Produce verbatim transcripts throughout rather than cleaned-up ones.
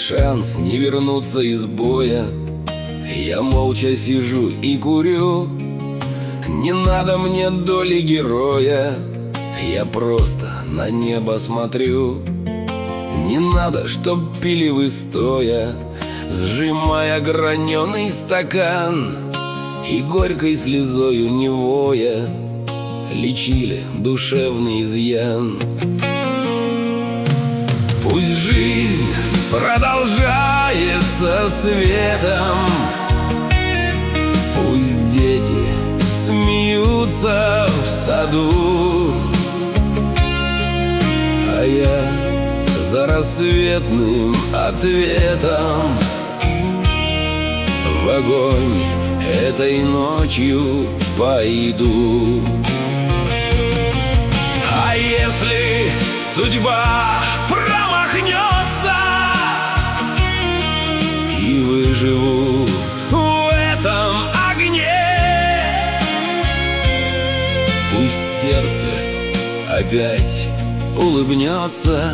шанс не вернуться из боя. Я молча сижу и курю. Не надо мне доли героя, я просто на небо смотрю. Не надо, чтоб пили вы стоя, сжимая граненый стакан, и горькой слезою не воя лечили душевный изъян. Пусть жизнь продолжается светом, пусть дети смеются в саду, а я за рассветным ответом в огонь этой ночью пойду. А если судьба промахнется и выживу в этом огне, пусть сердце опять улыбнется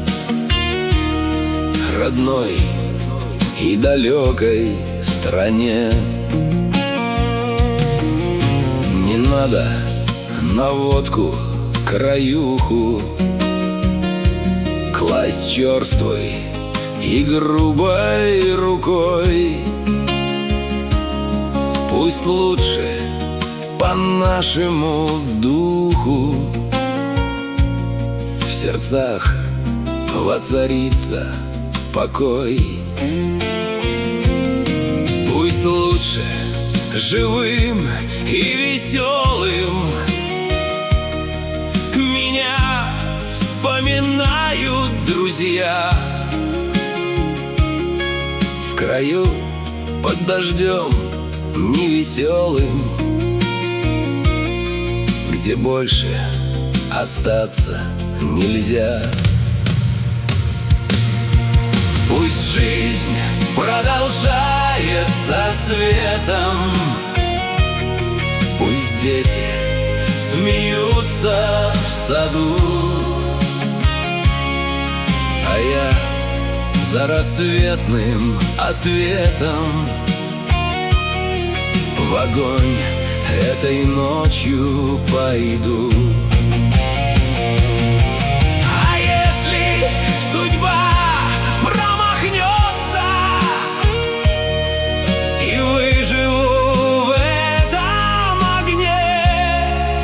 родной и далекой стране. Не надо на водку краюху класть черствой и грубой рукой. Пусть лучше по нашему духу в сердцах воцарится покой. Пусть лучше живым и веселым меня вспоминают друзья. В краю под дождем невеселым, где больше остаться нельзя. Пусть жизнь продолжается светом, пусть дети смеются в саду, а я за рассветным ответом в огонь этой ночью пойду. А если судьба промахнется и выживу в этом огне,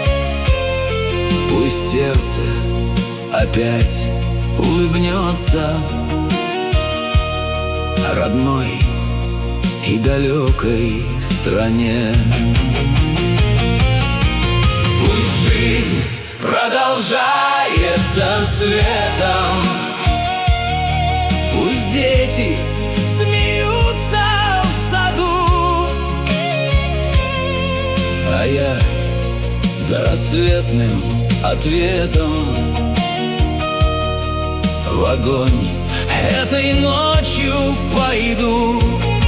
пусть сердце опять улыбнется родной и далекой стране. Пусть жизнь продолжается светом, пусть дети смеются в саду, а я за рассветным ответом в огонь этой ночью пойду.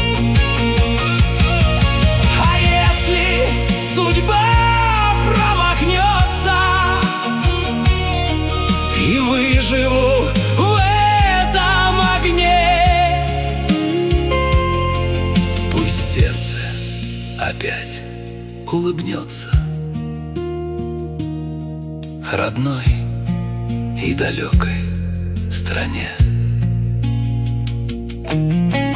А если судьба промахнется и выживу в этом огне, пусть сердце опять улыбнется родной и далекой стране.